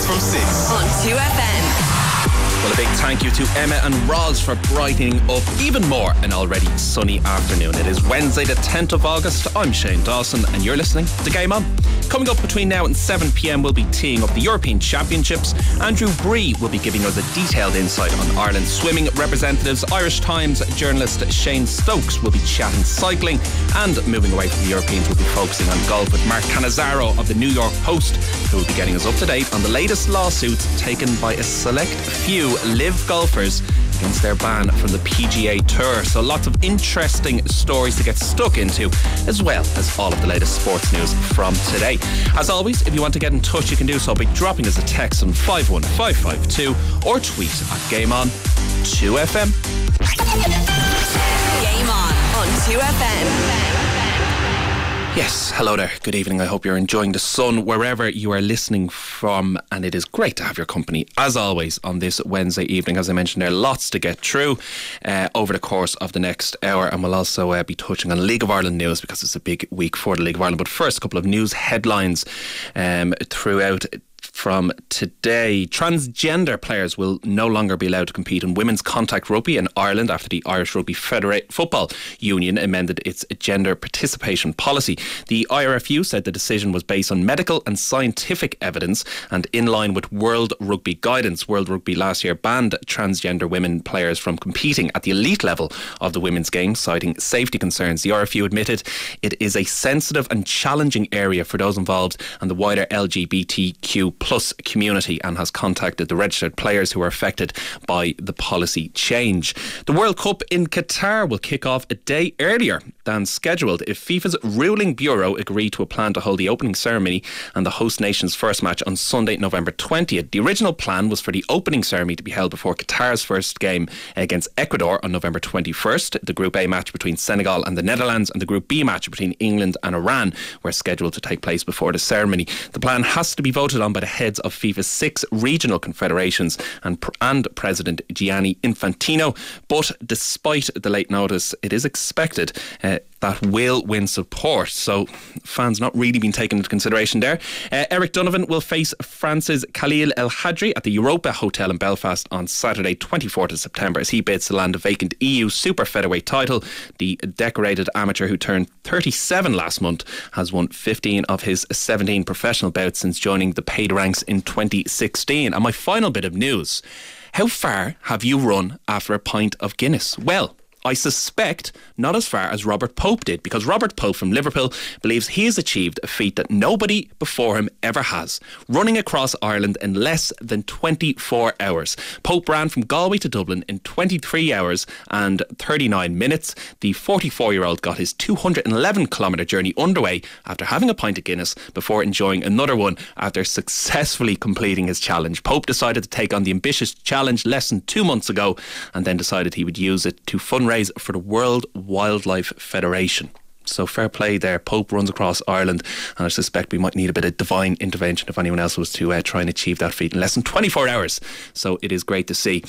from 6 on 2FM. Well, a big thank you to Emma and Roz for brightening up even more an already sunny afternoon. It is Wednesday the 10th of August. I'm Shane Dawson and you're listening to Game On. Coming up between now and 7pm, we'll be teeing up the European Championships. Andrew Bree will be giving us a detailed insight on Ireland's swimming representatives. Irish Times journalist Shane Stokes will be chatting cycling, and moving away from the Europeans, we'll be focusing on golf with Mark Cannizzaro of the New York Post, who will be getting us up to date on the latest lawsuits taken by a select few live golfers against their ban from the PGA Tour. So lots of interesting stories to get stuck into, as well as all of the latest sports news from today. As always, if you want to get in touch, you can do so by dropping us a text on 51552 or tweet at GameOn2FM. Game On 2FM. Yes, hello there. Good evening. I hope you're enjoying the sun wherever you are listening from, and it is great to have your company as always on this Wednesday evening. As I mentioned, there are lots to get through over the course of the next hour, and we'll also be touching on League of Ireland news because it's a big week for the League of Ireland. But first, a couple of news headlines throughout from today. Transgender players will no longer be allowed to compete in women's contact rugby in Ireland after the Irish Rugby Football Union amended its gender participation policy. The IRFU said the decision was based on medical and scientific evidence and in line with World Rugby guidance. World Rugby last year banned transgender women players from competing at the elite level of the women's game, citing safety concerns. The IRFU admitted it is a sensitive and challenging area for those involved and the wider LGBTQ plus community, and has contacted the registered players who are affected by the policy change. The World Cup in Qatar will kick off a day earlier than scheduled if FIFA's ruling bureau agree to a plan to hold the opening ceremony and the host nation's first match on Sunday, November 20th. The original plan was for the opening ceremony to be held before Qatar's first game against Ecuador on November 21st. The Group A match between Senegal and the Netherlands and the Group B match between England and Iran were scheduled to take place before the ceremony. The plan has to be voted on by the heads of FIFA's 6 regional confederations and President Gianni Infantino. But despite the late notice, it is expected that will win support. So fans not really being taken into consideration there. Eric Donovan will face France's Khalil El Hadri at the Europa Hotel in Belfast on Saturday 24th of September as he bids to land a vacant EU super featherweight title. The decorated amateur, who turned 37 last month, has won 15 of his 17 professional bouts since joining the paid ranks in 2016. And my final bit of news: how far have you run after a pint of Guinness? Well, I suspect not as far as Robert Pope did, because Robert Pope from Liverpool believes he has achieved a feat that nobody before him ever has, running across Ireland in less than 24 hours. Pope ran from Galway to Dublin in 23 hours and 39 minutes. The 44-year-old got his 211-kilometre journey underway after having a pint of Guinness before enjoying another one after successfully completing his challenge. Pope decided to take on the ambitious challenge less than 2 months ago and then decided he would use it to fundraise for the World Wildlife Federation. So fair play there. Pope runs across Ireland, and I suspect we might need a bit of divine intervention if anyone else was to try and achieve that feat in less than 24 hours. So it is great to see.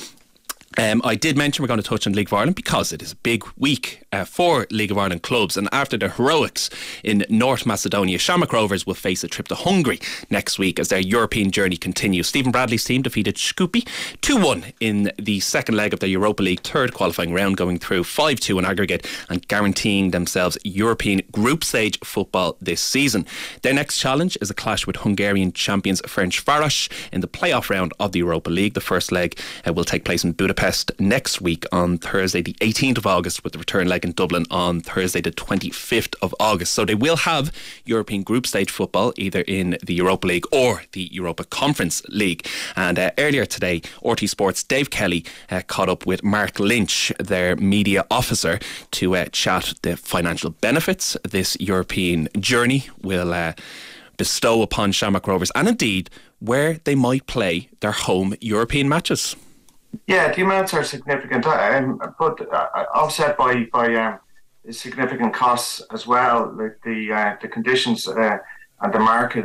I did mention we're going to touch on League of Ireland because it is a big week for League of Ireland clubs, and after the heroics in North Macedonia, Shamrock Rovers will face a trip to Hungary next week as their European journey continues. Stephen Bradley's team defeated Skopje 2-1 in the second leg of the Europa League third qualifying round, going through 5-2 in aggregate and guaranteeing themselves European group stage football this season. Their next challenge is a clash with Hungarian champions Ferencváros in the playoff round of the Europa League. The first leg will take place in Budapest next week on Thursday the 18th of August, with the return leg in Dublin on Thursday the 25th of August. So they will have European group stage football either in the Europa League or the Europa Conference League. And earlier today, RT Sports' Dave Kelly caught up with Mark Lynch, their media officer, to chat the financial benefits this European journey will bestow upon Shamrock Rovers, and indeed where they might play their home European matches. Yeah, the amounts are significant, but offset by significant costs as well. Like the conditions and the market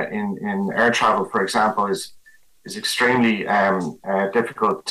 in air travel, for example, is extremely difficult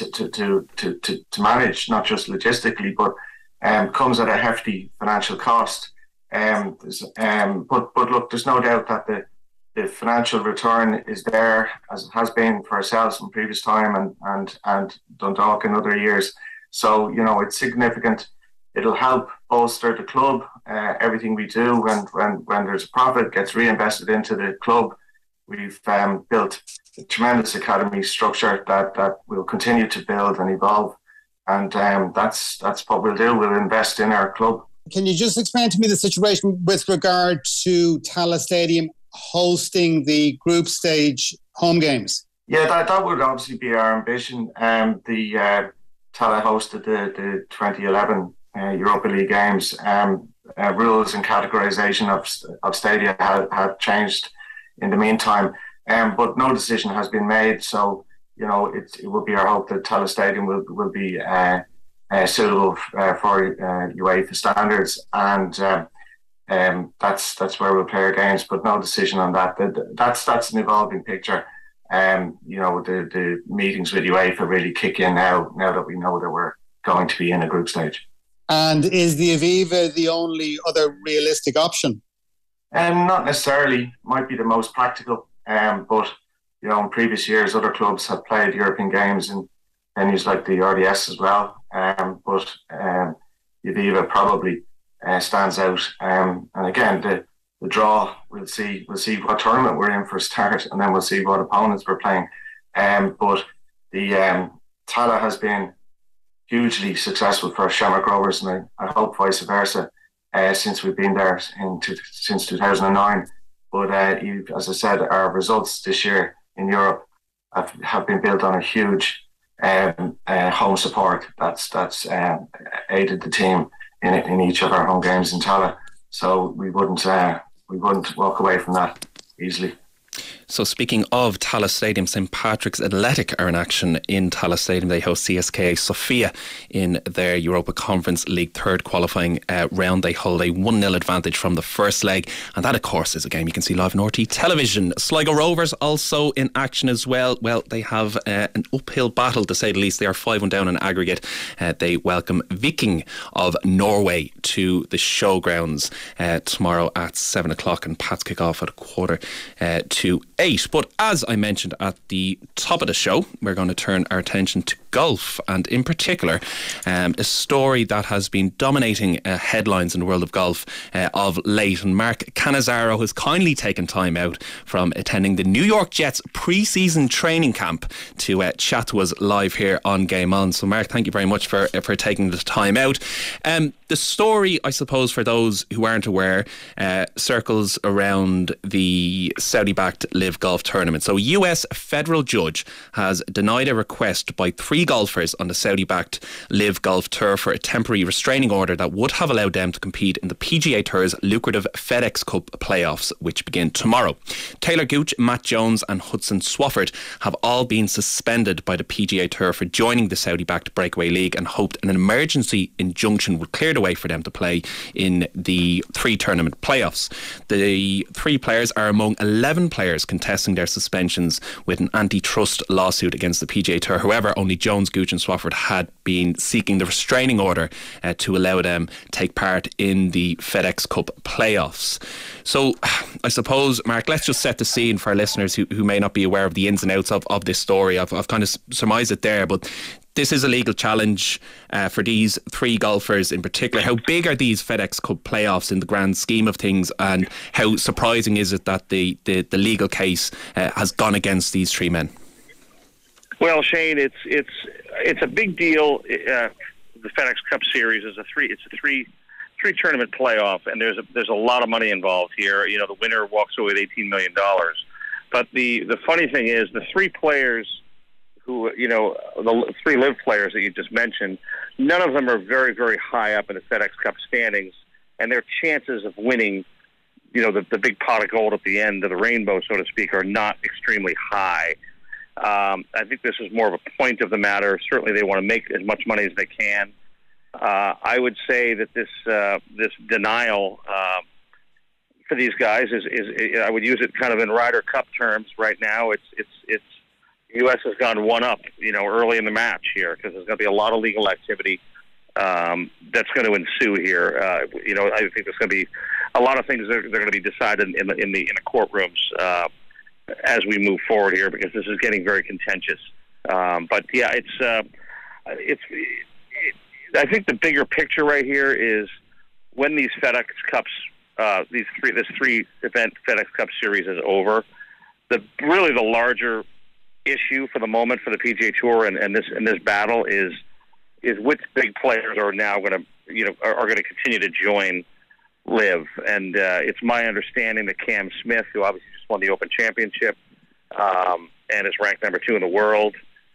to manage, not just logistically, but comes at a hefty financial cost. But look, there's no doubt that the financial return is there, as it has been for ourselves in previous time and Dundalk in other years. So, it's significant. It'll help bolster the club. Everything we do when there's a profit gets reinvested into the club. We've built a tremendous academy structure that will continue to build and evolve. And that's what we'll do. We'll invest in our club. Can you just explain to me the situation with regard to Tallaght Stadium hosting the group stage home games? Yeah, that would obviously be our ambition. The Tallaght hosted the 2011 Europa League games. Rules and categorisation of stadia have changed in the meantime, but no decision has been made. So, it will be our hope that Tallaght Stadium will be suitable for UEFA standards, and that's where we'll play our games. But no decision on that. That's an evolving picture. The meetings with UEFA really kick in now that we know that we're going to be in a group stage. And is the Aviva the only other realistic option? Not necessarily. Might be the most practical. But in previous years, other clubs have played European games in venues like the RDS as well. But Aviva probably stands out. And again, the draw, we'll see what tournament we're in for a start, and then we'll see what opponents we're playing. But the Tallaght has been hugely successful for Shamrock Rovers, and I hope vice versa since we've been there since 2009. But as I said, our results this year in Europe have been built on a huge home support that's aided the team in each of our home games in Tallaght. So we wouldn't walk away from that easily. So speaking of Tallaght Stadium, St Patrick's Athletic are in action in Tallaght Stadium. They host CSKA Sofia in their Europa Conference League third qualifying round. They hold a 1-0 advantage from the first leg, and that of course is a game you can see live on RT television. Sligo Rovers also in action as well. Well, they have an uphill battle to say the least. They are 5-1 down in aggregate. They welcome Viking of Norway to the showgrounds tomorrow at 7 o'clock, and Pats kick off at 7:45. But as I mentioned at the top of the show, we're going to turn our attention to golf, and in particular a story that has been dominating headlines in the world of golf of late. And Mark Cannizzaro has kindly taken time out from attending the New York Jets pre-season training camp to chat to us live here on Game On. So Mark, thank you very much for taking the time out. The story, I suppose, for those who aren't aware, circles around the Saudi-backed Live Golf tournament. So a US federal judge has denied a request by 3 golfers on the Saudi-backed Live Golf Tour for a temporary restraining order that would have allowed them to compete in the PGA Tour's lucrative FedEx Cup playoffs, which begin tomorrow. Taylor Gooch, Matt Jones and Hudson Swafford have all been suspended by the PGA Tour for joining the Saudi-backed Breakaway League, and hoped an emergency injunction would clear the way for them to play in the 3 tournament playoffs. The 3 players are among 11 players contesting their suspensions with an antitrust lawsuit against the PGA Tour. However, only Jones, Gooch and Swafford had been seeking the restraining order to allow them take part in the FedEx Cup playoffs. So I suppose, Mark, let's just set the scene for our listeners who may not be aware of the ins and outs of this story. I've kind of surmised it there, but this is a legal challenge for these 3 golfers in particular. How big are these FedEx Cup playoffs in the grand scheme of things, and how surprising is it that the legal case has gone against these 3 men? Well, Shane, it's a big deal. The FedEx Cup Series is a three tournament playoff, and there's a lot of money involved here. The winner walks away with $18 million. But the funny thing is, the 3 players who, the 3 Live players that you just mentioned, none of them are very, very high up in the FedEx Cup standings, and their chances of winning, the big pot of gold at the end of the rainbow, so to speak, are not extremely high. I think this is more of a point of the matter. Certainly they want to make as much money as they can. I would say that this denial for these guys is I would use it kind of in Ryder Cup terms right now. It's U.S. has gone one up, early in the match here, because there's going to be a lot of legal activity that's going to ensue here. I think there's going to be a lot of things they're going to be decided in the courtrooms as we move forward here, because this is getting very contentious. But yeah, I think the bigger picture right here is when these FedEx Cups, this 3-event FedEx Cup series is over, the larger issue for the moment for the PGA Tour and this battle is which big players are now going to continue to join LIV. And it's my understanding that Cam Smith, who obviously just won the Open Championship and is ranked number 2 in the world,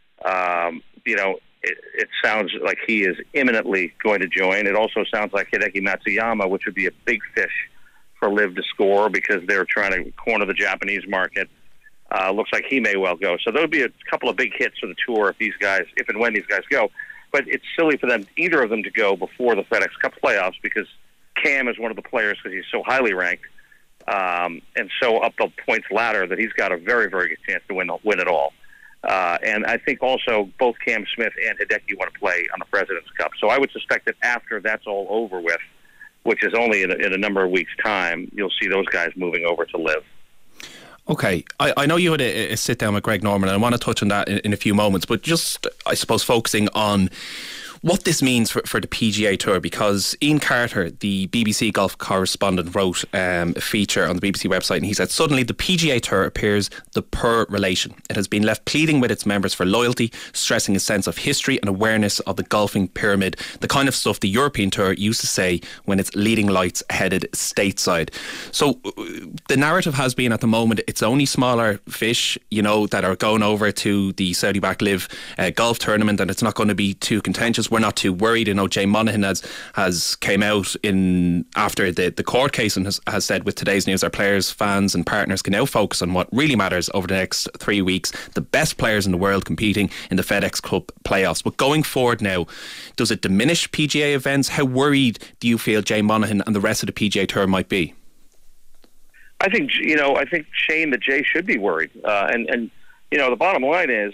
it sounds like he is imminently going to join. It also sounds like Hideki Matsuyama, which would be a big fish for LIV to score because they're trying to corner the Japanese market. Looks like he may well go. So there would be a couple of big hits for the tour if and when these guys go. But it's silly for either of them to go before the FedEx Cup playoffs, because Cam is one of the players, because he's so highly ranked and so up the points ladder, that he's got a very, very good chance to win it all. And I think also both Cam Smith and Hideki want to play on the President's Cup. So I would suspect that after that's all over with, which is only in a number of weeks' time, you'll see those guys moving over to LIV. Okay, I know you had a sit down with Greg Norman, and I want to touch on that in a few moments, but just, I suppose, focusing on what this means for the PGA Tour, because Ian Carter, the BBC golf correspondent, wrote a feature on the BBC website, and he said, suddenly the PGA Tour appears the poor relation. It has been left pleading with its members for loyalty, stressing a sense of history and awareness of the golfing pyramid, the kind of stuff the European Tour used to say when its leading lights headed stateside. So the narrative has been at the moment, it's only smaller fish, that are going over to the Saudi-backed LIV golf tournament, and it's not going to be too contentious. We're not too worried. Jay Monaghan has came out after the court case and has said, with today's news, our players, fans and partners can now focus on what really matters over the next 3 weeks, the best players in the world competing in the FedEx Cup playoffs. But going forward now, does it diminish PGA events? How worried do you feel Jay Monaghan and the rest of the PGA Tour might be? I think Shane, that Jay should be worried. And the bottom line is,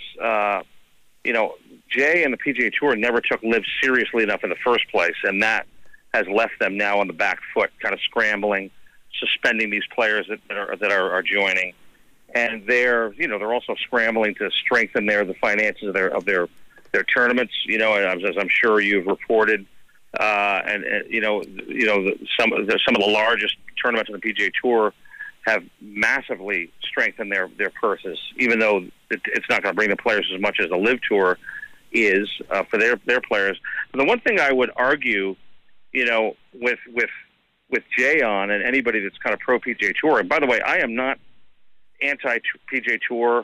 Jay and the PGA Tour never took LIV seriously enough in the first place, and that has left them now on the back foot, kind of scrambling, suspending these players that are joining, and they're also scrambling to strengthen the finances of their tournaments. As I'm sure you've reported, some of the largest tournaments on the PGA Tour have massively strengthened their purses, even though it's not going to bring the players as much as the LIV Tour is for their players. But the one thing I would argue, with Jay on and anybody that's kind of pro PGA Tour, and by the way, I am not anti PGA Tour.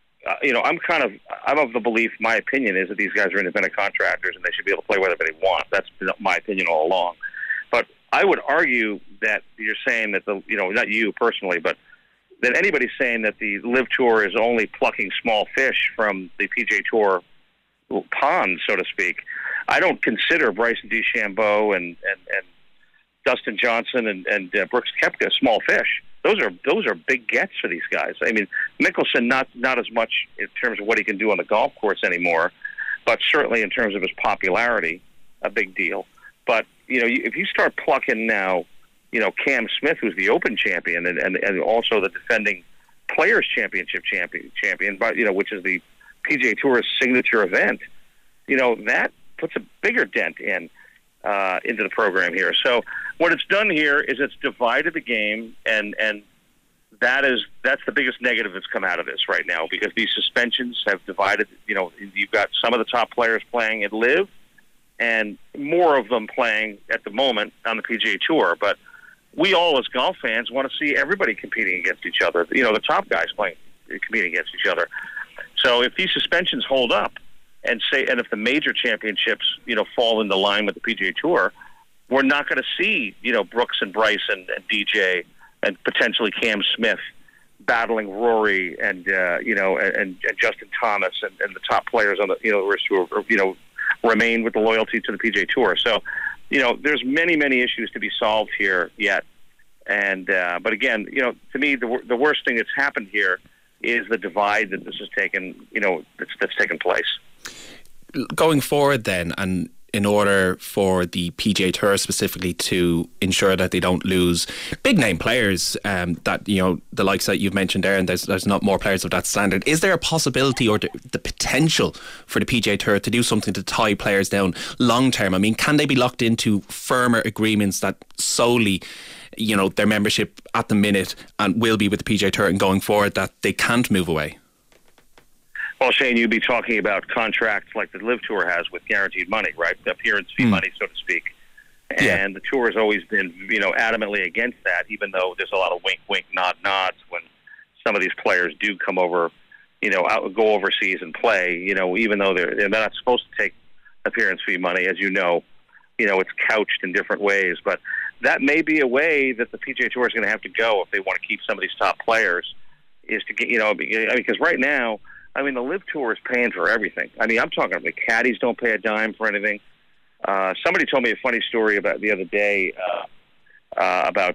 I'm of the belief, my opinion is that these guys are independent contractors and they should be able to play whatever they want. That's my opinion all along. But I would argue that you're saying that not you personally, but that anybody's saying that the LIV Tour is only plucking small fish from the PGA Tour pond, so to speak. I don't consider Bryson DeChambeau and Dustin Johnson and Brooks Koepka small fish. Those are big gets for these guys. I mean, Mickelson not as much in terms of what he can do on the golf course anymore, but certainly in terms of his popularity, a big deal. But if you start plucking now, Cam Smith, who's the Open champion and also the defending Players Championship champion, but which is the PGA Tour's signature event, that puts a bigger dent into the program here. So what it's done here is it's divided the game, and that's the biggest negative that's come out of this right now, because these suspensions have divided. You've got some of the top players playing at LIV, and more of them playing at the moment on the PGA Tour. But we all, as golf fans, want to see everybody competing against each other. The top guys competing against each other. So if these suspensions hold up, and if the major championships, fall into line with the PGA Tour, we're not going to see, Brooks and Bryson and DJ and potentially Cam Smith battling Rory and Justin Thomas and the top players on the who remain with the loyalty to the PGA Tour. So, there's many issues to be solved here yet. And but again, to me, the worst thing that's happened here is the divide that this has taken, that's taken place. Going forward then, and in order for the PGA Tour specifically to ensure that they don't lose big name players, that, you know, the likes that you've mentioned there, and there's not more players of that standard. Is there a possibility or the potential for the PGA Tour to do something to tie players down long term? I mean, can they be locked into firmer agreements that solely, you know, their membership at the minute and will be with the PGA Tour and going forward, that they can't move away? Well, Shane, you'd be talking about contracts like the Live Tour has with guaranteed money, right? The appearance fee money, so to speak. And the Tour has always been, you know, adamantly against that, even though there's a lot of wink, wink, nod, nods when some of these players do come over, you know, go overseas and play, you know, even though they're not supposed to take appearance fee money, as you know, it's couched in different ways. But that may be a way that the PGA Tour is going to have to go if they want to keep some of these top players, is to get, you know, because right now, I mean, the Live Tour is paying for everything. I mean, I'm talking about the caddies don't pay a dime for anything. Somebody told me a funny story about the other day about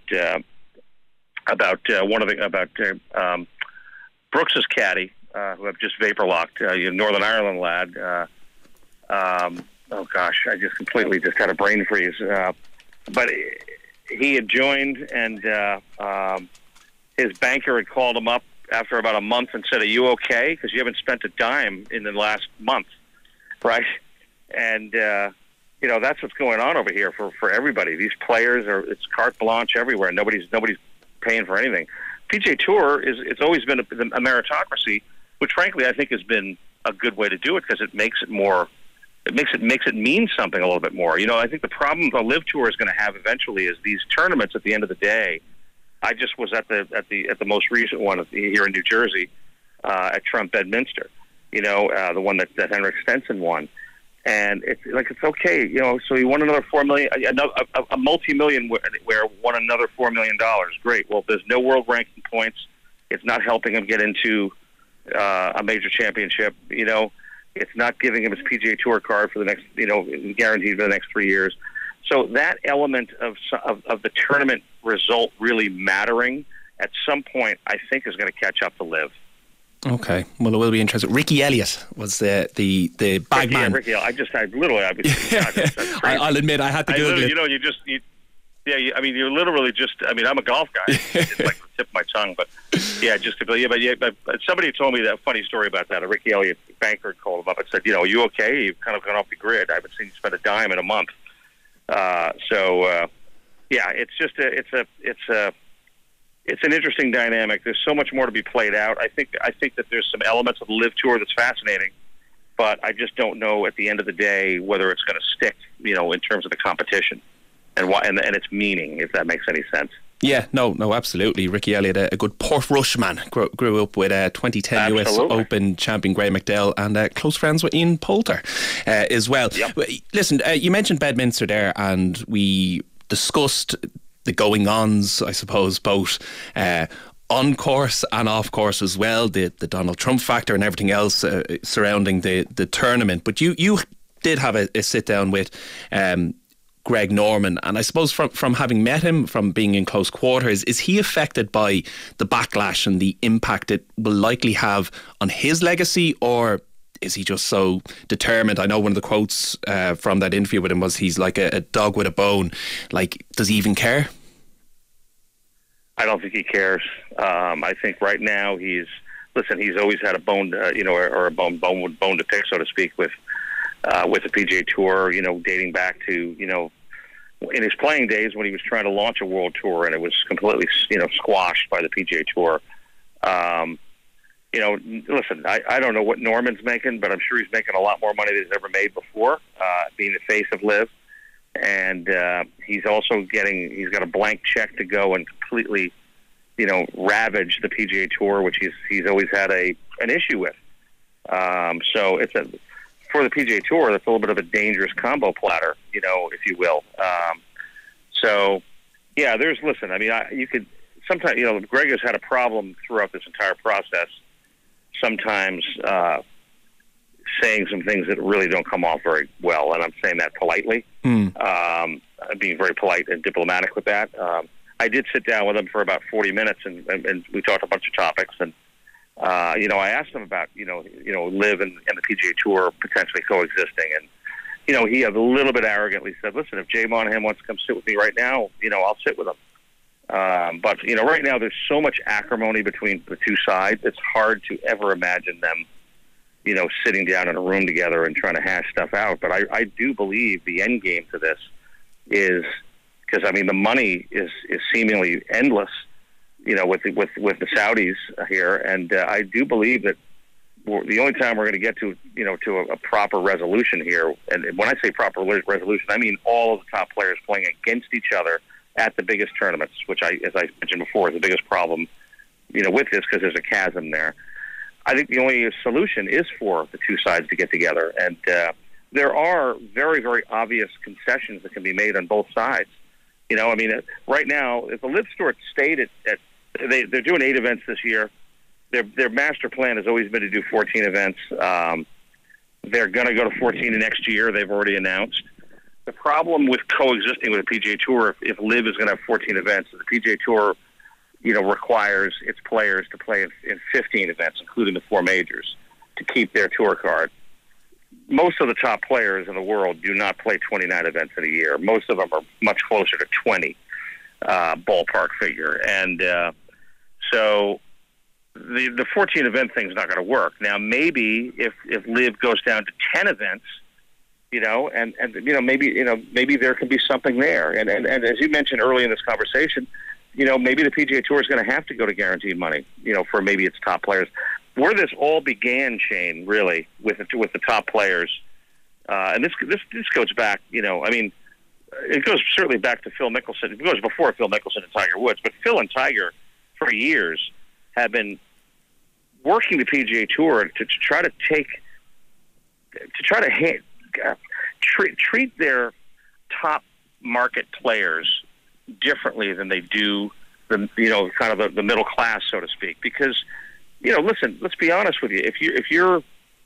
Brooks's caddy, who I've just vapor locked, Northern Ireland lad. Oh gosh, I just completely had a brain freeze. But he had joined, and his banker had called him up after about a month and said, "Are you okay? Because you haven't spent a dime in the last month," right? And you know, that's what's going on over here for everybody. These players it's carte blanche everywhere. Nobody's paying for anything. PGA Tour it's always been a meritocracy, which frankly I think has been a good way to do it, because it makes it more. It makes it mean something a little bit more. You know, I think the problem the Live Tour is going to have eventually is these tournaments. At the end of the day, I just was at the most recent one here in New Jersey at Trump Bedminster. You know, the one that Henrik Stenson won, and it's okay. You know, so he won another $4 million, a multi-million where won another $4 million. Great. Well, there's no world ranking points. It's not helping him get into a major championship. You know. It's not giving him his PGA Tour card for the next, you know, guaranteed for the next 3 years. So that element of the tournament result really mattering at some point, I think, is going to catch up to Live. Okay, well, it will be interesting. Ricky Elliott was the bag man. Ricky, I'll admit, I had to Google it. You know, I mean, you're literally just. I mean, I'm a golf guy. It's like the tip of my tongue, but yeah, but somebody told me that funny story about that. A Ricky Elliott banker called him up and said, "You know, are you okay? You've kind of gone off the grid. I haven't seen you spend a dime in a month." Yeah, it's just it's an interesting dynamic. There's so much more to be played out. I think that there's some elements of the Live Tour that's fascinating, but I just don't know at the end of the day whether it's going to stick. You know, in terms of the competition. And its meaning, if that makes any sense. Yeah, no, absolutely. Ricky Elliott, a good Portrush man, grew up with 2010 US Open champion Graham McDowell and close friends with Ian Poulter as well. Yep. Listen, you mentioned Bedminster there, and we discussed the going-ons, I suppose, both on course and off course as well, the Donald Trump factor and everything else surrounding the tournament. But you did have a sit-down with Greg Norman, and I suppose from having met him, from being in close quarters, is he affected by the backlash and the impact it will likely have on his legacy, or is he just so determined? I know one of the quotes from that interview with him was he's like a dog with a bone. Like, does he even care? I don't think he cares. I think right now he's always had a bone, or a bone to pick, so to speak, with the PGA Tour, you know, dating back to, you know, in his playing days when he was trying to launch a world tour, and it was completely, you know, squashed by the PGA Tour. You know, listen, I don't know what Norman's making, but I'm sure he's making a lot more money than he's ever made before, being the face of Live. And he's also he's got a blank check to go and completely, you know, ravage the PGA Tour, which he's always had an issue with. So for the PGA Tour, that's a little bit of a dangerous combo platter, you know, if you will. So, yeah, I mean, you could sometimes, you know, Greg has had a problem throughout this entire process, sometimes saying some things that really don't come off very well, and I'm saying that politely, being very polite and diplomatic with that. I did sit down with him for about 40 minutes, and we talked a bunch of topics, and you know, I asked him about, you know, Live and the PGA Tour potentially coexisting, and he a little bit arrogantly said, listen, if Jay Monahan wants to come sit with me right now, I'll sit with him. But right now there's so much acrimony between the two sides. It's hard to ever imagine them, sitting down in a room together and trying to hash stuff out. But I do believe the end game to this is, because the money is seemingly endless, with the Saudis here, and I do believe that the only time we're going to get to a proper resolution here, and when I say proper resolution, I mean all of the top players playing against each other at the biggest tournaments, which as I mentioned before, is the biggest problem, with this, because there's a chasm there. I think the only solution is for the two sides to get together, and there are very, very obvious concessions that can be made on both sides. Right now, if the LIV Tour stayed at they're doing 8 events this year. Their master plan has always been to do 14 events. They're going to go to 14 next year. They've already announced. The problem with coexisting with the PGA Tour, if LIV is going to have 14 events, the PGA Tour, requires its players to play in 15 events, including the 4 majors, to keep their tour card. Most of the top players in the world do not play 29 events in a year. Most of them are much closer to 20, ballpark figure. And so the 14 event thing's not going to work. Now, maybe if LIV goes down to 10 events, maybe there can be something there. And as you mentioned early in this conversation, maybe the PGA Tour is going to have to go to guaranteed money, for maybe its top players. Where this all began, Shane, really, with the top players, and this goes back, it goes certainly back to Phil Mickelson. It goes before Phil Mickelson and Tiger Woods, but Phil and Tiger, for years, have been working the PGA Tour to try to treat their top market players differently than they do the middle class, so to speak. Because listen, let's be honest with you. If you're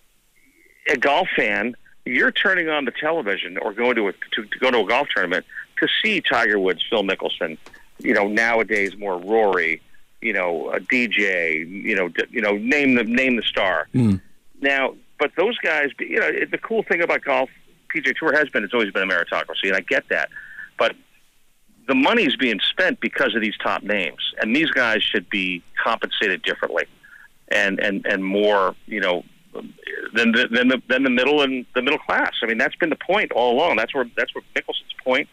a golf fan, you're turning on the television or going to go to a golf tournament to see Tiger Woods, Phil Mickelson, nowadays more Rory, a DJ, name the star. Now, but those guys, the cool thing about golf, PGA Tour it's always been a meritocracy, and I get that. But the money's being spent because of these top names, and these guys should be compensated differently, and more, than the middle and the middle class. That's been the point all along. That's where Mickelson's point,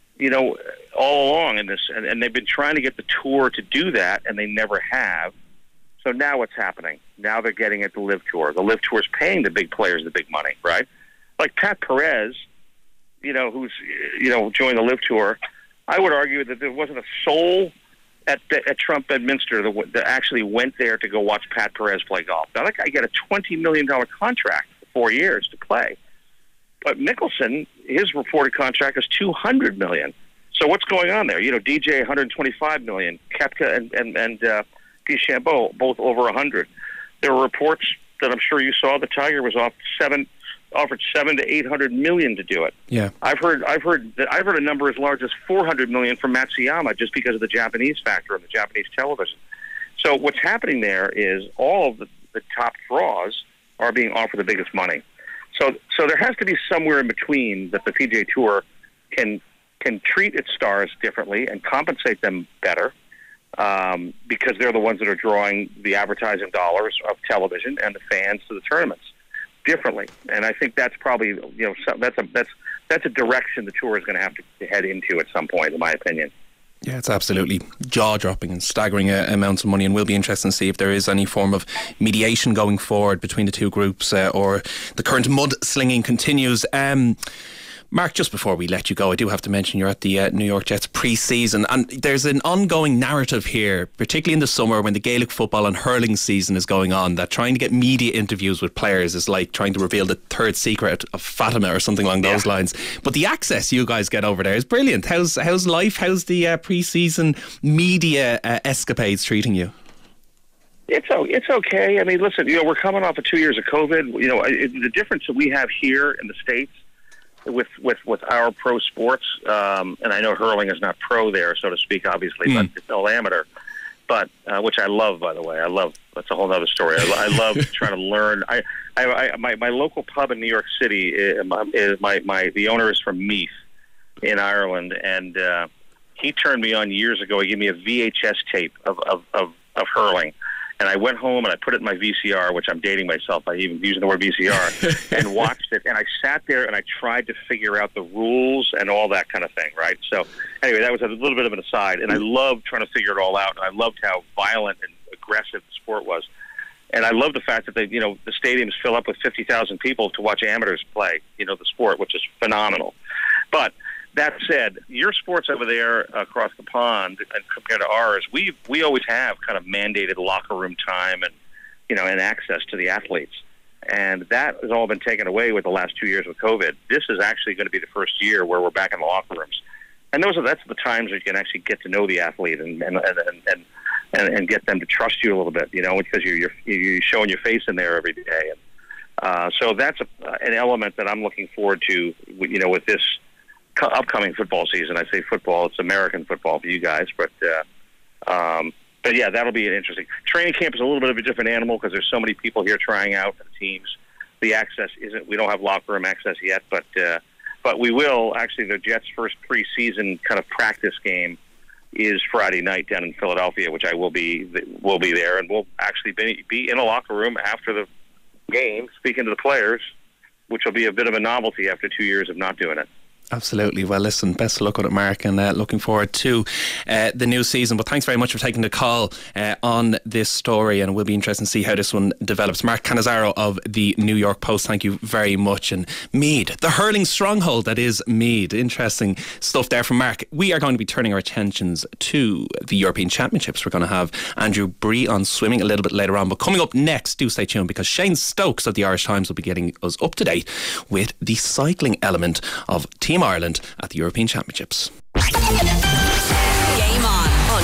all along in this, and they've been trying to get the tour to do that, and they never have. So now what's happening? Now they're getting at the LIV Tour. The LIV Tour is paying the big players the big money, right? Like Pat Perez, who's joined the LIV Tour. I would argue that there wasn't a soul at Trump Bedminster that actually went there to go watch Pat Perez play golf. Now that guy got a $20 million contract for 4 years to play. But Mickelson, his reported contract is $200 million. So what's going on there? DJ $125 million, Koepka and DeChambeau both over $100. There were reports that I'm sure you saw that Tiger was offered $700 to $800 million to do it. Yeah, I've heard a number as large as $400 million from Matsuyama just because of the Japanese factor and the Japanese television. So what's happening there is all of the top draws are being offered the biggest money. So there has to be somewhere in between that the PGA Tour can treat its stars differently and compensate them better, because they're the ones that are drawing the advertising dollars of television and the fans to the tournaments differently. And I think that's probably that's a direction the tour is going to have to head into at some point, in my opinion. Yeah, it's absolutely jaw-dropping and staggering amounts of money, and will be interesting to see if there is any form of mediation going forward between the two groups, or the current mudslinging continues. Mark, just before we let you go, I do have to mention you're at the New York Jets pre-season, and there's an ongoing narrative here, particularly in the summer when the Gaelic football and hurling season is going on, that trying to get media interviews with players is like trying to reveal the third secret of Fatima or something along those lines. But the access you guys get over there is brilliant. How's life? How's the pre-season media escapades treating you? It's okay. Listen, we're coming off of 2 years of COVID. The difference that we have here in the States with our pro sports, and I know hurling is not pro there, so to speak, obviously, but it's all amateur. But which I love, by the way. I love That's a whole other story. I love trying to learn. My local pub in New York City the owner is from Meath in Ireland, and he turned me on years ago. He gave me a VHS tape of hurling. And I went home and I put it in my VCR, which I'm dating myself by even using the word VCR, and watched it. And I sat there and I tried to figure out the rules and all that kind of thing, right? So anyway, that was a little bit of an aside. And I loved trying to figure it all out. And I loved how violent and aggressive the sport was. And I love the fact that the stadiums fill up with 50,000 people to watch amateurs play, the sport, which is phenomenal. But that said, your sports over there across the pond, and compared to ours, we always have kind of mandated locker room time and and access to the athletes, and that has all been taken away with the last 2 years with COVID. This is actually going to be the first year where we're back in the locker rooms, and that's the times that you can actually get to know the athlete and get them to trust you a little bit, because you're showing your face in there every day, and so that's an element that I'm looking forward to, with this upcoming football season. I say football, it's American football for you guys, but yeah, that'll be an interesting. Training camp is a little bit of a different animal because there's so many people here trying out for the teams. The access we don't have locker room access yet, but we will. Actually, the Jets' first preseason kind of practice game is Friday night down in Philadelphia, which I will be there, and we'll actually be in a locker room after the game, speaking to the players, which will be a bit of a novelty after 2 years of not doing it. Absolutely. Well, listen, best of luck with it, Mark, and looking forward to the new season. But thanks very much for taking the call on this story, and it will be interesting to see how this one develops. Mark Cannizzaro of the New York Post, thank you very much. And Meath, the hurling stronghold that is Meath. Interesting stuff there from Mark. We are going to be turning our attentions to the European Championships. We're going to have Andrew Bree on swimming a little bit later on. But coming up next, do stay tuned, because Shane Stokes of the Irish Times will be getting us up to date with the cycling element of Team Ireland at the European Championships. Game on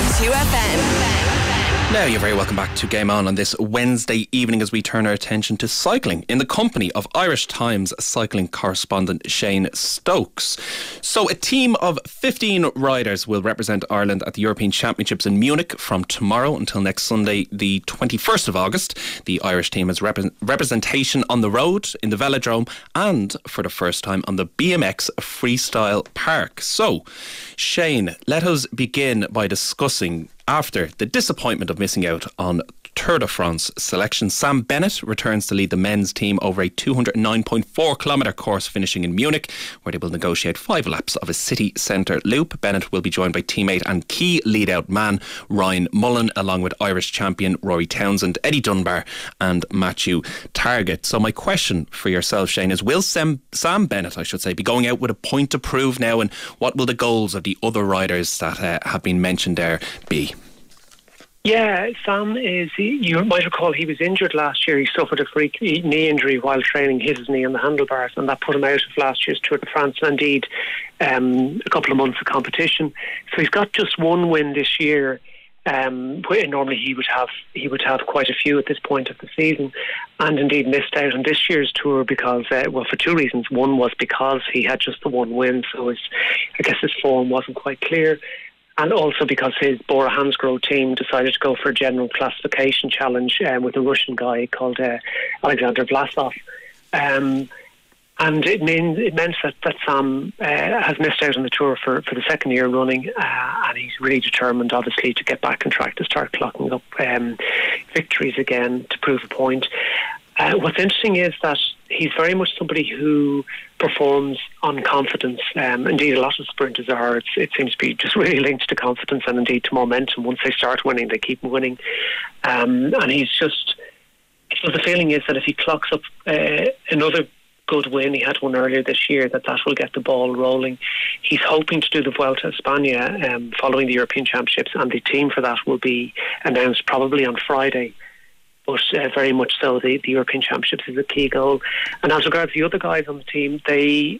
2FM. Now you're very welcome back to Game On this Wednesday evening as we turn our attention to cycling in the company of Irish Times cycling correspondent Shane Stokes. So a team of 15 riders will represent Ireland at the European Championships in Munich from tomorrow until next Sunday, the 21st of August. The Irish team has representation on the road, in the velodrome, and for the first time on the BMX Freestyle Park. So, Shane, let us begin by discussing, after the disappointment of missing out on Tour de France selection, Sam Bennett returns to lead the men's team over a 209.4 kilometre course finishing in Munich, where they will negotiate 5 laps of a city centre loop. Bennett will be joined by teammate and key lead-out man Ryan Mullen, along with Irish champion Rory Townsend, Eddie Dunbar and Matthew Targett. So my question for yourself, Shane, is will Sam Bennett, I should say, be going out with a point to prove now, and what will the goals of the other riders that have been mentioned there be? Yeah, Sam you might recall he was injured last year. He suffered a freak knee injury while training, hit his knee on the handlebars, and that put him out of last year's Tour de France, and indeed a couple of months of competition. So he's got just one win this year. Normally he would have quite a few at this point of the season, and indeed missed out on this year's tour because, for two reasons. One was because he had just the one win, so I guess his form wasn't quite clear. And also because his Bora Hansgrohe team decided to go for a general classification challenge with a Russian guy called Alexander Vlasov. And it meant that Sam has missed out on the tour for the second year running, and he's really determined, obviously, to get back on track, to start clocking up victories again to prove a point. What's interesting is that he's very much somebody who performs on confidence. Indeed, a lot of sprinters are. It seems to be just really linked to confidence and indeed to momentum. Once they start winning, they keep winning. And he's just... So the feeling is that if he clocks up another good win, he had one earlier this year, that will get the ball rolling. He's hoping to do the Vuelta a España following the European Championships, and the team for that will be announced probably on Friday. But very much so, the European Championships is a key goal. And as regards the other guys on the team, they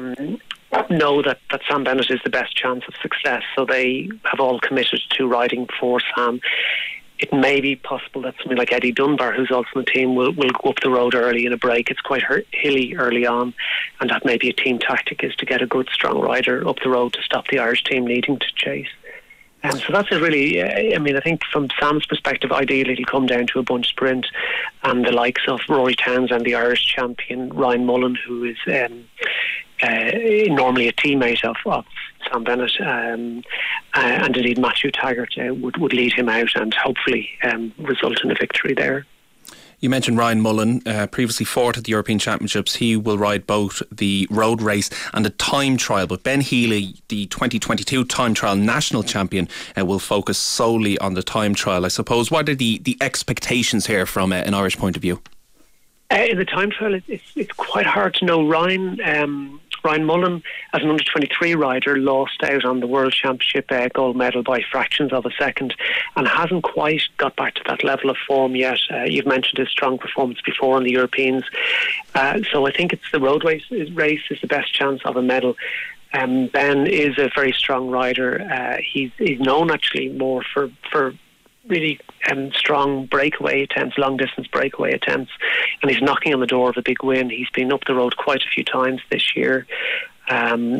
know that Sam Bennett is the best chance of success, so they have all committed to riding for Sam. It may be possible that somebody like Eddie Dunbar, who's also on the team, will go up the road early in a break. It's quite hilly early on, and that may be a team tactic, is to get a good, strong rider up the road to stop the Irish team needing to chase. So that's a really, I think from Sam's perspective, ideally it'll come down to a bunch sprint, and the likes of Rory Townsend, the Irish champion, Ryan Mullen, who is normally a teammate of Sam Bennett, and indeed Matthew Taggart would lead him out and hopefully result in a victory there. You mentioned Ryan Mullen, previously fourth at the European Championships. He will ride both the road race and the time trial. But Ben Healy, the 2022 time trial national champion, will focus solely on the time trial. I suppose, what are the expectations here from an Irish point of view? In the time trial, it's quite hard to know. Ryan Mullen, as an under-23 rider, lost out on the World Championship gold medal by fractions of a second and hasn't quite got back to that level of form yet. You've mentioned his strong performance before in the Europeans. So I think it's the road race is the best chance of a medal. Ben is a very strong rider. He's known actually more for really strong breakaway attempts, long distance breakaway attempts, and he's knocking on the door of a big win. He's been up the road quite a few times this year, so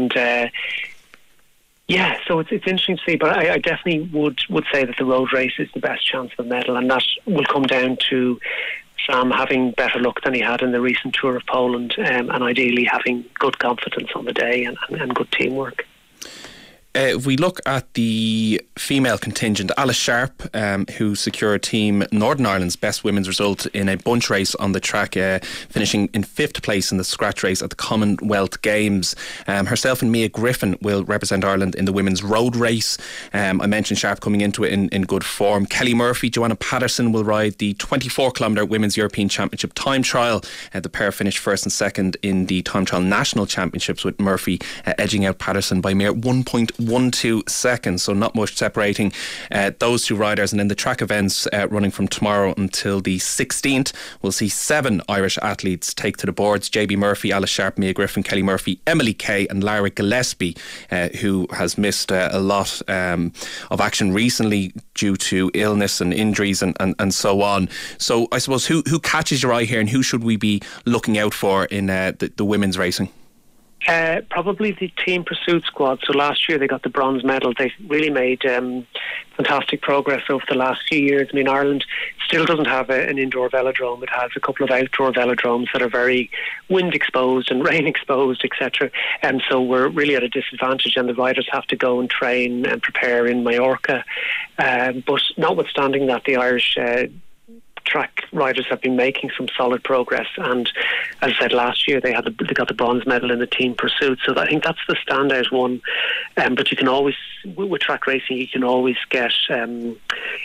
it's interesting to see. But I definitely would say that the road race is the best chance of a medal, and that will come down to Sam having better luck than he had in the recent Tour of Poland, and ideally having good confidence on the day and good teamwork. If we look at the female contingent, Alice Sharp, who secured Team Northern Ireland's best women's result in a bunch race on the track, finishing in 5th place in the scratch race at the Commonwealth Games. Herself and Mia Griffin will represent Ireland in the women's road race. I mentioned Sharp coming into it in good form. Kelly Murphy, Joanna Patterson will ride the 24-kilometre Women's European Championship time trial. The pair finished 1st and 2nd in the time trial national championships, with Murphy edging out Patterson by mere 1.12 seconds, so not much separating those two riders. And in the track events running from tomorrow until the 16th, we'll see 7 Irish athletes take to the boards: JB Murphy, Alice Sharp, Mia Griffin, Kelly Murphy, Emily Kay and Lara Gillespie, who has missed a lot of action recently due to illness and injuries and so on. So I suppose who catches your eye here, and who should we be looking out for in the women's racing? Probably the team pursuit squad. So last year they got the bronze medal. They really made fantastic progress over the last few years. I mean, Ireland still doesn't have an indoor velodrome. It has a couple of outdoor velodromes that are very wind exposed and rain exposed, etc. And so we're really at a disadvantage, and the riders have to go and train and prepare in Mallorca. But notwithstanding that, the Irish track riders have been making some solid progress, and as I said, last year they got the bronze medal in the team pursuit, so I think that's the standout one. But you can always, with track racing, you can always get things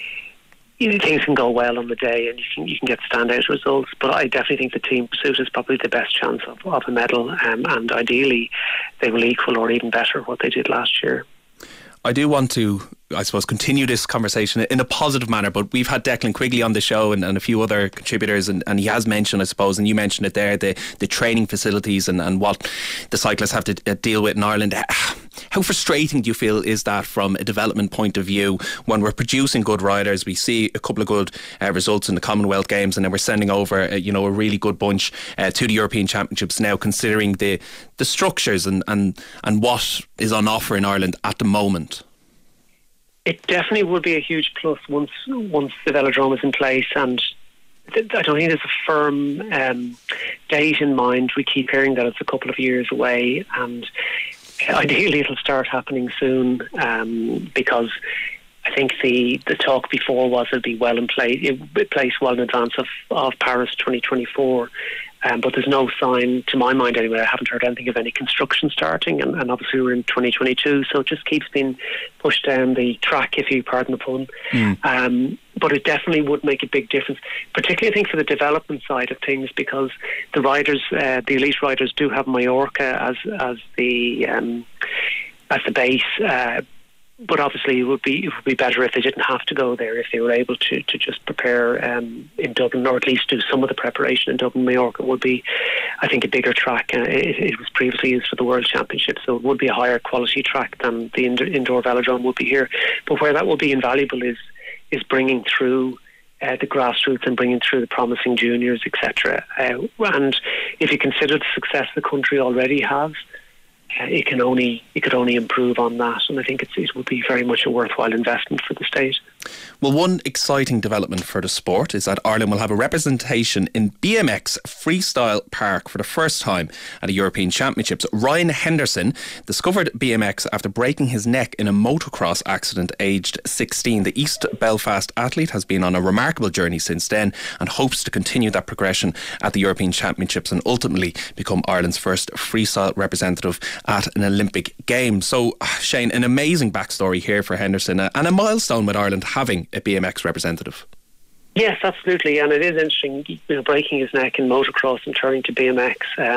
can go well on the day, and you can get standout results. But I definitely think the team pursuit is probably the best chance of a medal, and ideally they will equal or even better what they did last year. I do want to, I suppose, continue this conversation in a positive manner, but we've had Declan Quigley on the show and a few other contributors, and he has mentioned, I suppose, and you mentioned it there, the training facilities and what the cyclists have to deal with in Ireland. How frustrating do you feel is that from a development point of view, when we're producing good riders, we see a couple of good results in the Commonwealth Games, and then we're sending over a really good bunch to the European Championships now, considering the structures and what is on offer in Ireland at the moment? It definitely would be a huge plus once the velodrome is in place, and I don't think there's a firm date in mind. We keep hearing that it's a couple of years away, and ideally it'll start happening soon, because I think the talk before was it'd be well in place well in advance of Paris 2024. But there's no sign, to my mind anyway. I haven't heard anything of any construction starting, and obviously we're in 2022, so it just keeps being pushed down the track, if you pardon the pun. But it definitely would make a big difference, particularly I think for the development side of things, because the riders, the elite riders, do have Mallorca as the base. But obviously it would be better if they didn't have to go there, if they were able to just prepare in Dublin, or at least do some of the preparation in Dublin. Mallorca would be, I think, a bigger track. It was previously used for the World Championship, so it would be a higher quality track than the indoor velodrome would be here. But where that will be invaluable is bringing through the grassroots and bringing through the promising juniors, etc. And if you consider the success the country already has, it could only improve on that, and I think it would be very much a worthwhile investment for the state. Well, one exciting development for the sport is that Ireland will have a representation in BMX Freestyle Park for the first time at the European Championships. Ryan Henderson discovered BMX after breaking his neck in a motocross accident aged 16. The East Belfast athlete has been on a remarkable journey since then and hopes to continue that progression at the European Championships and ultimately become Ireland's first freestyle representative at an Olympic Games. So, Shane, an amazing backstory here for Henderson and a milestone with Ireland having a BMX representative. Yes, absolutely, and it is interesting, breaking his neck in motocross and turning to BMX.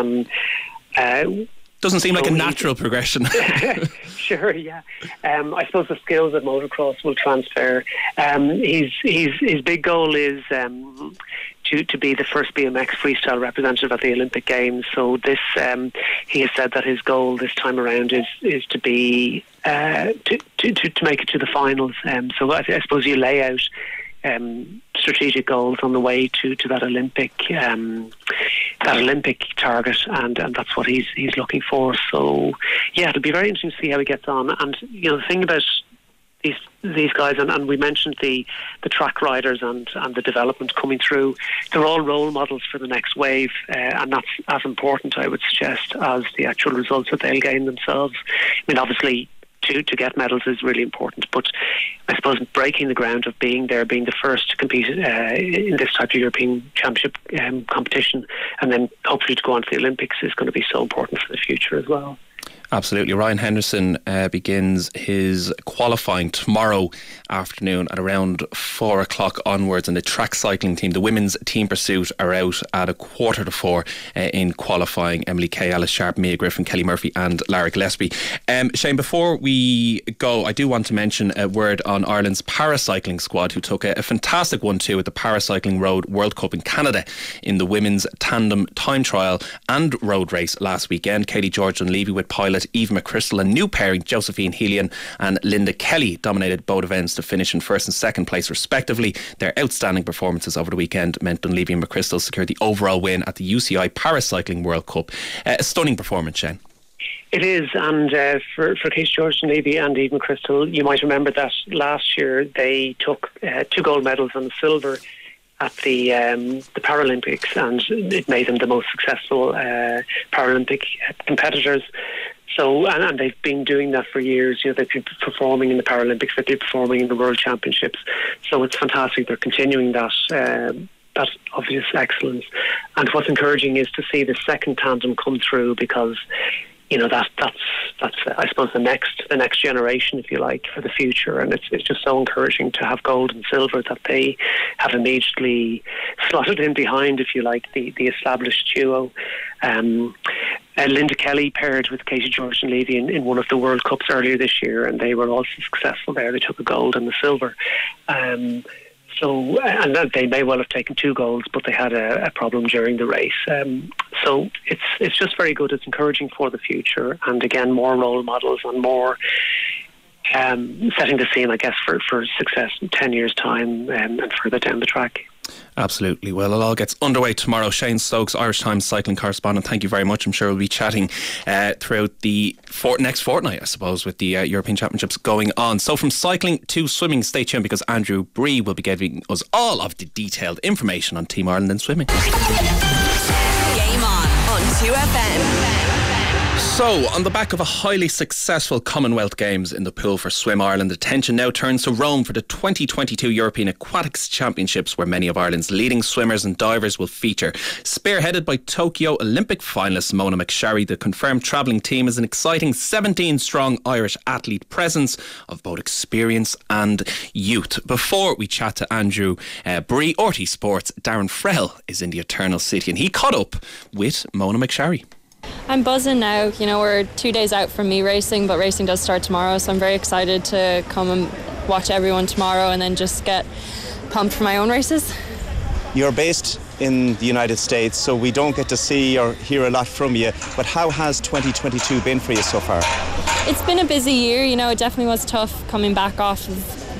Doesn't seem like a natural progression. Sure, yeah. I suppose the skills of motocross will transfer. His big goal is to be the first BMX freestyle representative at the Olympic Games. So this, he has said that his goal this time around is to be to make it to the finals. So I suppose you lay out strategic goals on the way to that Olympic target, and that's what he's looking for. So yeah, it'll be very interesting to see how he gets on. And the thing about these guys, and we mentioned the track riders and the development coming through, they're all role models for the next wave, and that's as important, I would suggest, as the actual results that they'll gain themselves. I mean, obviously to get medals is really important, but I suppose breaking the ground of being the first to compete in this type of European Championship competition, and then hopefully to go on to the Olympics, is going to be so important for the future as well. Absolutely. Ryan Henderson begins his qualifying tomorrow afternoon at around 4 o'clock onwards, and the track cycling team, the women's team pursuit, are out at 3:45 in qualifying. Emily Kay, Alice Sharp, Mia Griffin, Kelly Murphy and Lara Gillespie. Shane, before we go, I do want to mention a word on Ireland's paracycling squad, who took a fantastic 1-2 at the Paracycling Road World Cup in Canada in the women's tandem time trial and road race last weekend. Katie George and Levy with pilot Eve McChrystal, and new pairing Josephine Helian and Linda Kelly dominated both events to finish in first and second place respectively. Their outstanding performances over the weekend meant Dunleavy and McChrystal secured the overall win at the UCI Paracycling World Cup. A stunning performance, Shane. It is, and for Katie George and Levy and Eve McChrystal, you might remember that last year they took 2 gold medals and a silver at the Paralympics, and it made them the most successful Paralympic competitors. So, and they've been doing that for years. They've been performing in the Paralympics, they've been performing in the World Championships. So it's fantastic. They're continuing that obvious excellence. And what's encouraging is to see the second tandem come through, because that's I suppose the next generation, if you like, for the future. And it's just so encouraging to have gold and silver that they have immediately slotted in behind, if you like, the established duo. Linda Kelly paired with Katie George and Levy in one of the World Cups earlier this year, and they were also successful there. They took a gold and a silver. So, and they may well have taken 2 golds, but they had a problem during the race. So it's just very good. It's encouraging for the future, and again, more role models and more setting the scene, I guess, for success in 10 years' time and further down the track. Absolutely. Well, it all gets underway tomorrow. Shane Stokes, Irish Times cycling correspondent, thank you very much. I'm sure we'll be chatting throughout the next fortnight, I suppose, with the European Championships going on. So from cycling to swimming, stay tuned, because Andrew Bree will be giving us all of the detailed information on Team Ireland in swimming. Game on 2FM. So, on the back of a highly successful Commonwealth Games in the pool for Swim Ireland, attention now turns to Rome for the 2022 European Aquatics Championships, where many of Ireland's leading swimmers and divers will feature. Spearheaded by Tokyo Olympic finalist Mona McSharry, the confirmed travelling team is an exciting 17-strong Irish athlete presence of both experience and youth. Before we chat to Andrew Bree, RT Sports' Darren Frell is in the Eternal City, and he caught up with Mona McSharry. I'm buzzing now. We're 2 days out from me racing, but racing does start tomorrow, so I'm very excited to come and watch everyone tomorrow and then just get pumped for my own races. You're based in the United States, so we don't get to see or hear a lot from you, but how has 2022 been for you so far? It's been a busy year. It definitely was tough coming back off of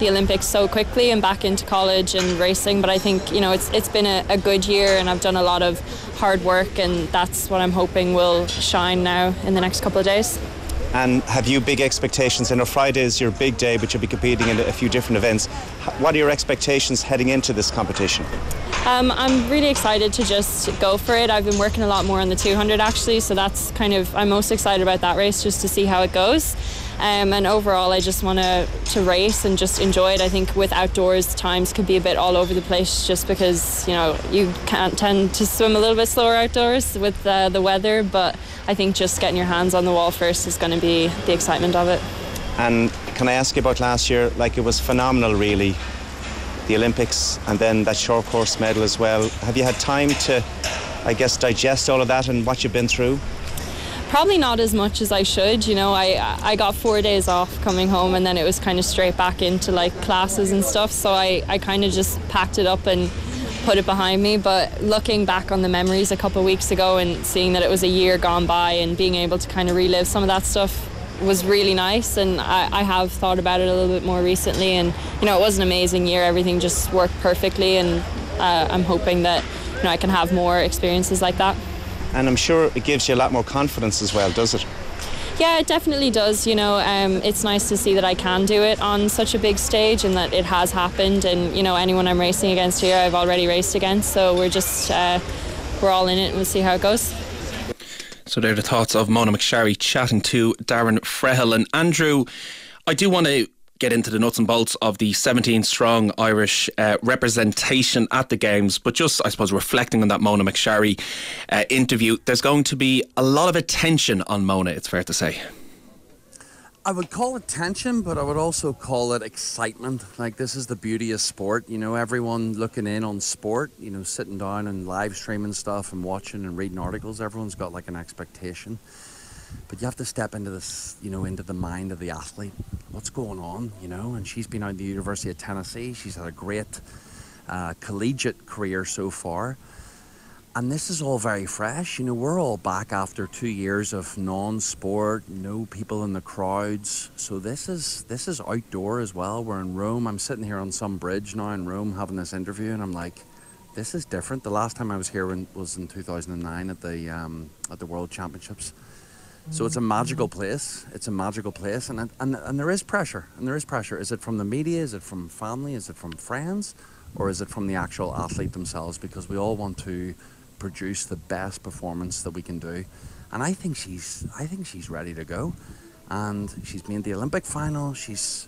the Olympics so quickly and back into college and racing. But I think, it's been a good year, and I've done a lot of hard work, and that's what I'm hoping will shine now in the next couple of days. And have you big expectations? I know Friday is your big day, but you'll be competing in a few different events. What are your expectations heading into this competition? I'm really excited to just go for it. I've been working a lot more on the 200 actually, so that's I'm most excited about that race, just to see how it goes. And overall, I just want to race and just enjoy it. I think with outdoors, times could be a bit all over the place, just because you can't tend to swim a little bit slower outdoors with the weather. But I think just getting your hands on the wall first is going to be the excitement of it. And can I ask you about last year? Like, it was phenomenal, really. The Olympics and then that short course medal as well. Have you had time to, I guess, digest all of that and what you've been through? Probably not as much as I should. I got 4 days off coming home, and then it was kind of straight back into classes and stuff, so I kind of just packed it up and put it behind me. But looking back on the memories a couple of weeks ago and seeing that it was a year gone by and being able to kind of relive some of that stuff was really nice, and I have thought about it a little bit more recently, and it was an amazing year. Everything just worked perfectly, and I'm hoping that I can have more experiences like that. And I'm sure it gives you a lot more confidence as well, does it? Yeah, it definitely does. It's nice to see that I can do it on such a big stage, and that it has happened. And anyone I'm racing against here, I've already raced against. So we're all in it, and we'll see how it goes. So they're the thoughts of Mona McSharry chatting to Darren Frehill. And Andrew, I do want to get into the nuts and bolts of the 17-strong Irish representation at the Games, but just, I suppose, reflecting on that Mona McSharry interview, there's going to be a lot of attention on Mona, it's fair to say. I would call it tension, but I would also call it excitement. This is the beauty of sport. Everyone looking in on sport, sitting down and live streaming stuff and watching and reading articles, everyone's got an expectation. But you have to step into this, into the mind of the athlete. What's going on, And she's been out at the University of Tennessee. She's had a great collegiate career so far. And this is all very fresh. We're all back after 2 years of non-sport, no people in the crowds. So this is outdoor as well. We're in Rome. I'm sitting here on some bridge now in Rome having this interview, and I'm like, this is different. The last time I was here was in 2009 at the World Championships. So it's a magical place. It's a magical place, and there is pressure. And there is pressure. Is it from the media? Is it from family? Is it from friends? Or is it from the actual athlete themselves? Because we all want to produce the best performance that we can do. And I think she's ready to go. And she's made the Olympic final. She's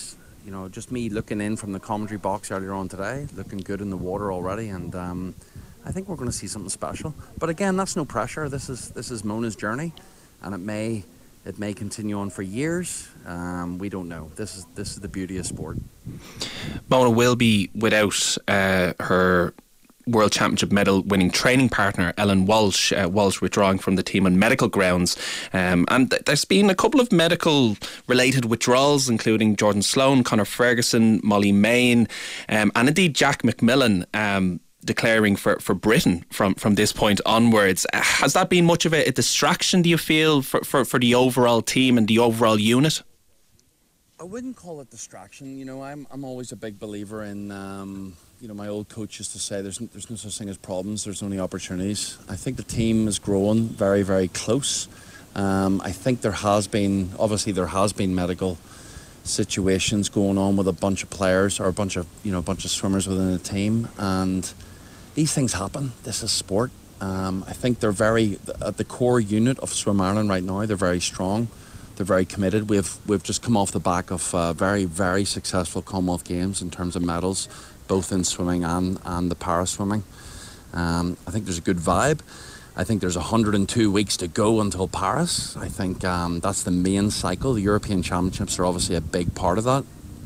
just me looking in from the commentary box earlier on today, looking good in the water already. And I think we're going to see something special. But again, that's no pressure. This is Mona's journey. And it may continue on for years. We don't know. This is the beauty of sport. Mona will be without her World Championship medal winning training partner Ellen Walsh. Walsh withdrawing from the team on medical grounds, and there's been a couple of medical related withdrawals, including Jordan Sloan, Conor Ferguson, Molly Main, and indeed Jack McMillan declaring for Britain from this point onwards. Has that been much of a distraction, do you feel, for the overall team and the overall unit? I wouldn't call it distraction. I'm always a big believer in, my old coach used to say there's no such thing as problems, there's only opportunities. I think the team is growing very, very close. I think there has been medical situations going on with a bunch of players or a bunch of swimmers within the team, and these things happen. This is sport. I think they're very, at the core unit of Swim Ireland right now, they're very strong. They're very committed. We've just come off the back of very, very successful Commonwealth Games in terms of medals, both in swimming and the para swimming. I think there's a good vibe. I think there's 102 weeks to go until Paris. I think that's the main cycle. The European Championships are obviously a big part of that.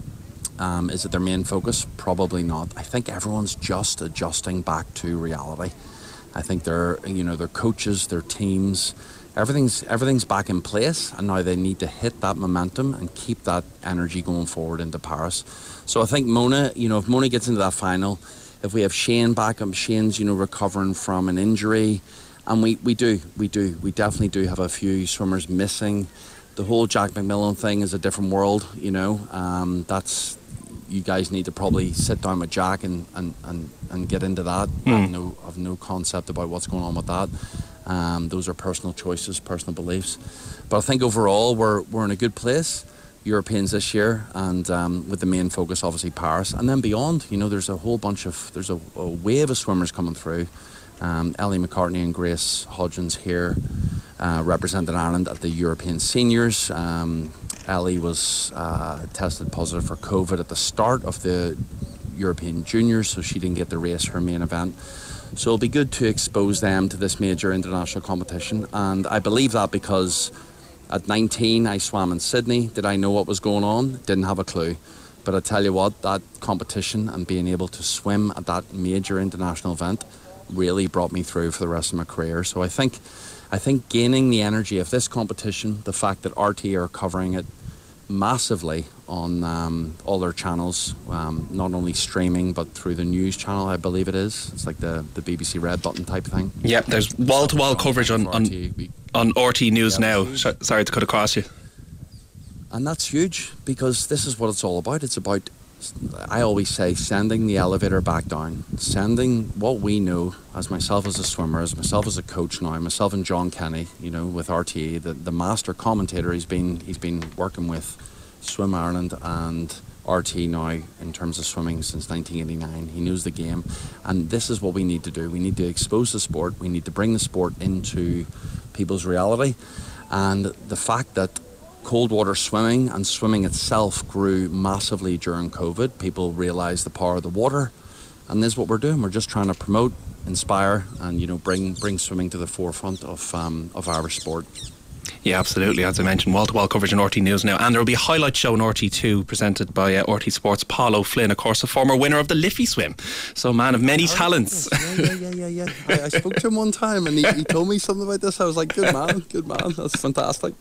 Is it their main focus? Probably not. I think everyone's just adjusting back to reality. I think their coaches, their teams, everything's back in place, and now they need to hit that momentum and keep that energy going forward into Paris. So I think Mona, if Mona gets into that final, if we have Shane back, Shane's recovering from an injury, and we definitely do have a few swimmers missing. The whole Jack McMillan thing is a different world, that's you guys need to probably sit down with Jack and get into that. I've no concept about what's going on with that. Those are personal choices, personal beliefs. But I think overall we're in a good place. Europeans this year, and with the main focus obviously Paris, and then beyond. There's a wave of swimmers coming through. Ellie McCartney and Grace Hodgins here representing Ireland at the European Seniors. Ellie was tested positive for COVID at the start of the European Juniors, so she didn't get to race her main event. So it'll be good to expose them to this major international competition, and I believe that because at 19 I swam in Sydney. Did I know what was going on? Didn't have a clue. But I tell you what, that competition and being able to swim at that major international event really brought me through for the rest of my career. So I think gaining the energy of this competition, the fact that RTÉ are covering it massively on all their channels, not only streaming but through the news channel, I believe it is. It's like the BBC Red Button type thing. Yeah, there's wall-to-wall coverage on RTÉ News now. Sorry to cut across you. And that's huge, because this is what it's all about. It's about, I always say, sending the elevator back down, sending what we know, as myself as a swimmer, as myself as a coach now, myself and John Kenny, with RTÉ, the master commentator. He's been working with Swim Ireland and RTÉ now in terms of swimming since 1989. He knows the game, and this is what we need to do. We need to expose the sport. We need to bring the sport into people's reality, and the fact that cold water swimming and swimming itself grew massively during COVID. People realised the power of the water, and this is what we're doing. We're just trying to promote, inspire, and bring swimming to the forefront of Irish sport. Yeah, absolutely. As I mentioned, wall-to-wall coverage on RTÉ News now, and there will be a highlight show on RTÉ2 presented by RTÉ Sports. Paul O'Flynn, of course, a former winner of the Liffey swim, so a man of many talents. Yeah. I spoke to him one time, and he told me something about this. I was like, good man, that's fantastic.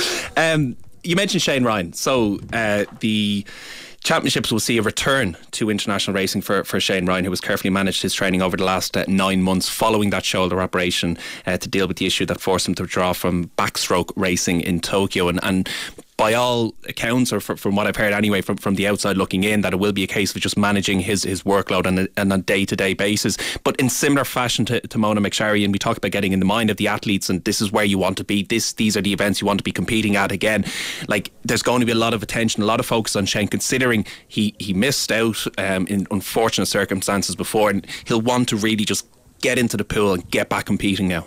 You mentioned Shane Ryan, so the Championships will see a return to international racing for Shane Ryan, who has carefully managed his training over the last 9 months following that shoulder operation to deal with the issue that forced him to withdraw from backstroke racing in Tokyo. And by all accounts, or from what I've heard anyway, from the outside looking in, that it will be a case of just managing his workload on a day-to-day basis. But in similar fashion to Mona McSharry, and we talk about getting in the mind of the athletes, and this is where you want to be, these are the events you want to be competing at again. Like, there's going to be a lot of attention, a lot of focus on Shane, considering he missed out in unfortunate circumstances before, and he'll want to really just get into the pool and get back competing now.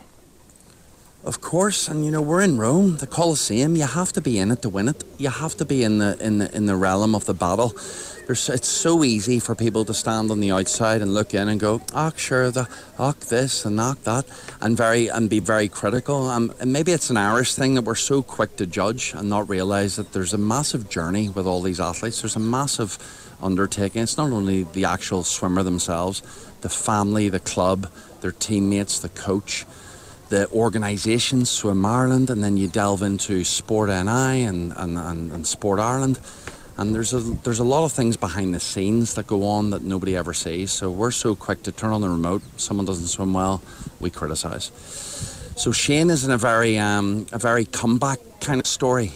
Of course, and we're in Rome, the Colosseum. You have to be in it to win it. You have to be in the realm of the battle. It's so easy for people to stand on the outside and look in and go, sure, this and that, and be very critical. And maybe it's an Irish thing that we're so quick to judge and not realise that there's a massive journey with all these athletes. There's a massive undertaking. It's not only the actual swimmer themselves, the family, the club, their teammates, the coach, the organisation, Swim Ireland, and then you delve into Sport NI and Sport Ireland, and there's a lot of things behind the scenes that go on that nobody ever sees. So we're so quick to turn on the remote. Someone doesn't swim well, we criticise. So Shane is in a very comeback kind of story.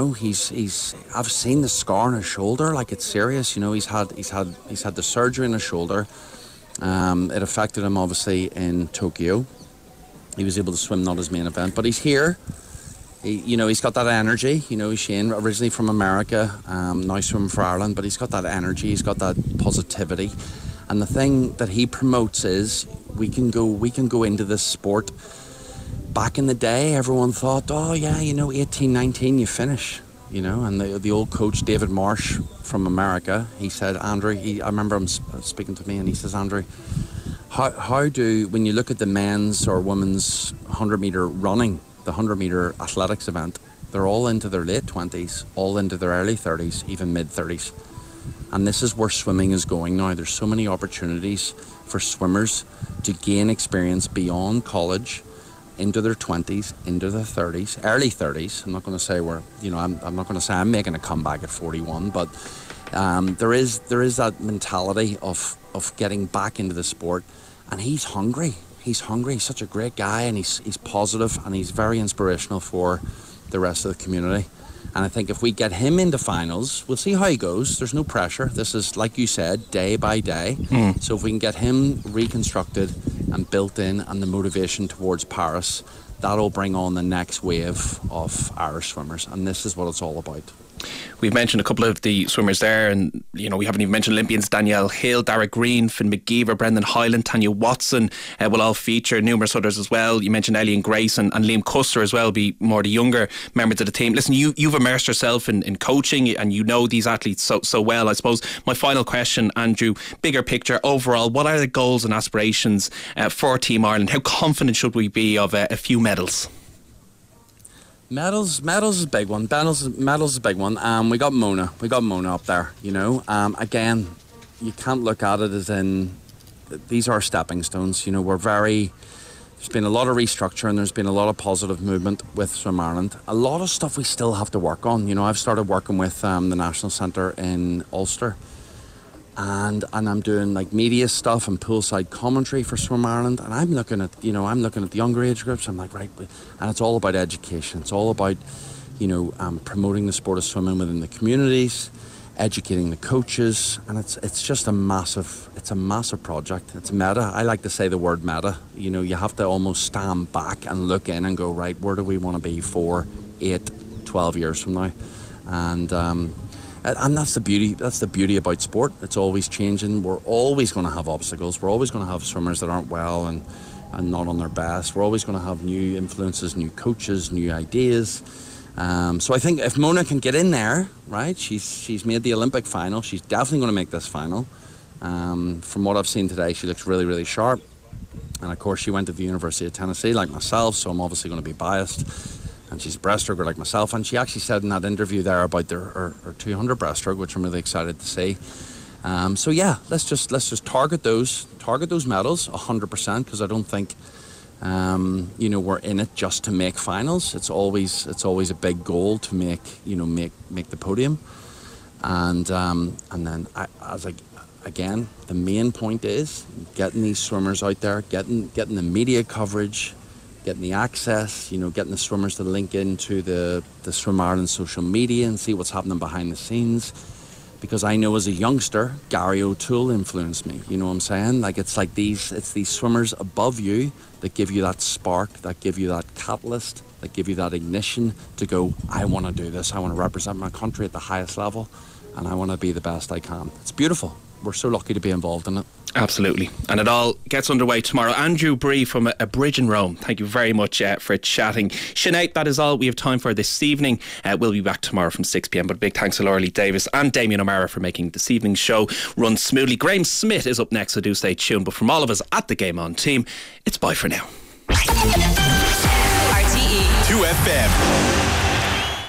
He's I've seen the scar on his shoulder, like it's serious. He's had the surgery on his shoulder. It affected him obviously in Tokyo. He was able to swim, not his main event, but he's here. He's got that energy. Shane, originally from America, now swimming for Ireland, but he's got that energy, he's got that positivity. And the thing that he promotes is we can go into this sport. Back in the day, everyone thought, 18, 19, you finish. And the old coach, David Marsh from America, he said, Andrew, I remember him speaking to me, and he says, Andrew, when you look at the men's or women's 100 metre running, the 100 metre athletics event, they're all into their late 20s, all into their early 30s, even mid 30s. And this is where swimming is going now. There's so many opportunities for swimmers to gain experience beyond college, into their 20s, into their 30s, early 30s. I'm not going to say I'm not going to say I'm making a comeback at 41, but there is that mentality of getting back into the sport. And he's hungry. He's such a great guy, and he's positive, and he's very inspirational for the rest of the community. And I think if we get him into finals, we'll see how he goes. There's no pressure. This is, like you said, day by day. So if we can get him reconstructed and built in, and the motivation towards Paris, that'll bring on the next wave of Irish swimmers. And this is what it's all about. We've mentioned a couple of the swimmers there, and we haven't even mentioned Olympians. Danielle Hill, Dara Green, Finn McGeever, Brendan Hyland, Tanya Watson will all feature. Numerous others as well. You mentioned Ellie and Grace, and Liam Custer as well, be more the younger members of the team. Listen, you've immersed yourself in coaching, and you know these athletes so well. I suppose my final question, Andrew, bigger picture overall, what are the goals and aspirations for Team Ireland? How confident should we be of a few medals? Medals is a big one. Medals is a big one. We got Mona up there. Again, you can't look at it as in these are stepping stones. There's been a lot of restructuring. There's been a lot of positive movement with Swim Ireland. A lot of stuff we still have to work on. I've started working with the National Centre in Ulster. And I'm doing like media stuff and poolside commentary for Swim Ireland, and I'm looking at the younger age groups. I'm like, right, and it's all about education. It's all about promoting the sport of swimming within the communities, educating the coaches, and it's just a massive project. It's meta. I like to say the word meta. You have to almost stand back and look in and go, right, where do we want to be 4, 8, 12 years from now? And that's the beauty about sport. It's always changing. We're always going to have obstacles. We're always going to have swimmers that aren't well and not on their best. We're always going to have new influences, new coaches, new ideas. So I think if Mona can get in there, right, she's made the Olympic final. She's definitely going to make this final. From what I've seen today, she looks really, really sharp. And of course, she went to the University of Tennessee like myself, so I'm obviously going to be biased. And she's a breaststroker like myself, and she actually said in that interview there about her 200 breaststroke, which I'm really excited to see. So yeah, let's just target those medals 100%, because I don't think we're in it just to make finals. It's always a big goal to make the podium, and then again, the main point is getting these swimmers out there, getting the media coverage, getting the access, getting the swimmers to link into the Swim Ireland social media and see what's happening behind the scenes. Because I know as a youngster, Gary O'Toole influenced me. You know what I'm saying? It's these swimmers above you that give you that spark, that give you that catalyst, that give you that ignition to go, I want to do this. I want to represent my country at the highest level, and I want to be the best I can. It's beautiful. We're so lucky to be involved in it. Absolutely. And it all gets underway tomorrow. Andrew Bree from A Bridge in Rome, thank you very much for chatting. Sinead, that is all we have time for this evening. We'll be back tomorrow from 6 p.m. But big thanks to Laura Lee Davis and Damien O'Mara for making this evening's show run smoothly. Graham Smith is up next, so do stay tuned. But from all of us at the Game On team, it's bye for now. RTE 2FM.